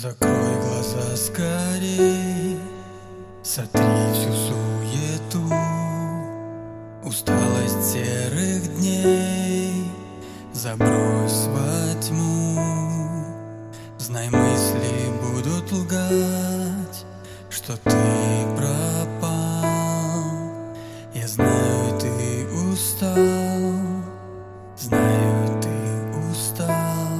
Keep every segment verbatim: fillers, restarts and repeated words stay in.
Закрой глаза скорей, сотри всю суету, усталость серых дней забрось во тьму. Знай, мысли будут лгать, что ты пропал. Я знаю, ты устал, знаю, ты устал.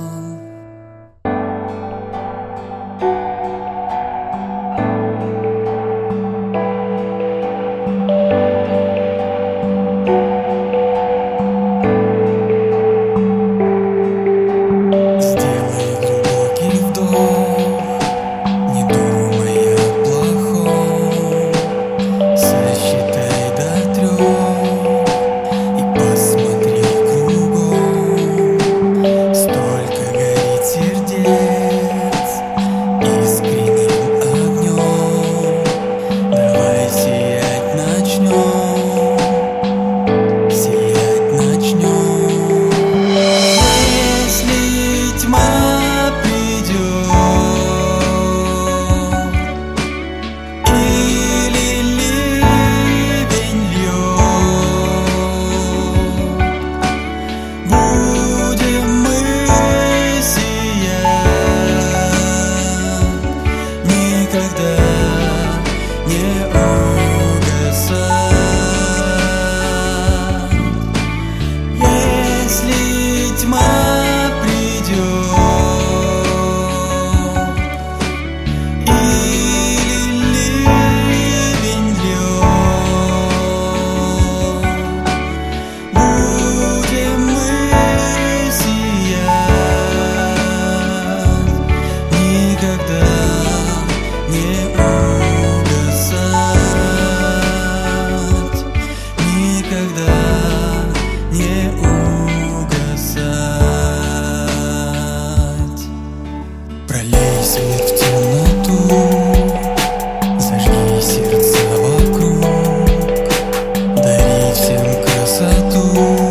Пролей свет в темноту, зажги сердца вокруг, дари всем красоту,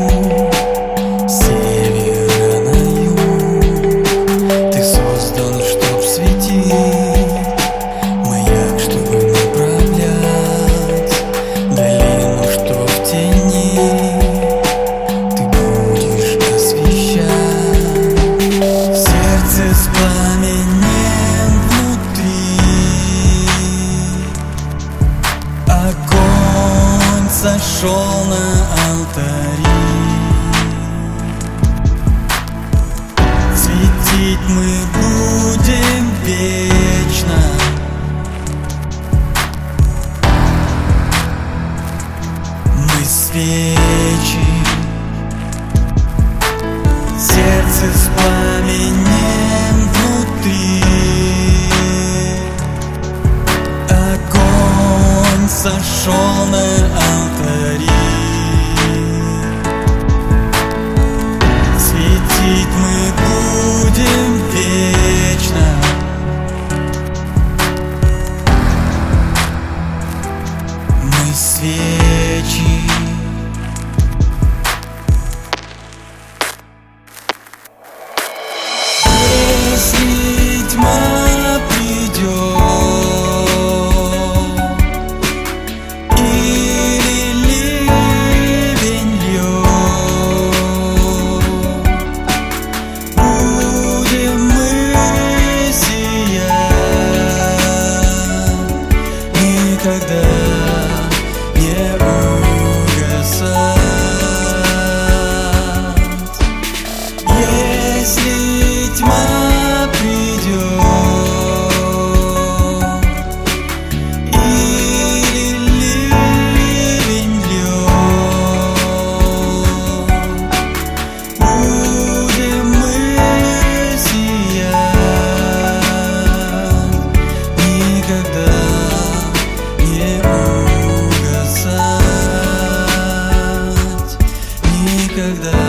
с севера на юг. Ты создан, чтоб светить, маяк, чтобы направлять, долину, что в тени ты будешь освещать. В сердце с пламенем огонь сошел на алтари. Светить мы будем вечно. Мы свечи, сердце с пламенем внутри. Огонь сошел на алтари. Светить мы будем вечно. Мы свечи. Если тьма придет или ливень льет, будем мы сиять, никогда не угасать. Если тьма придет или ливень льет, будем мы сиять, никогда не угасать, никогда.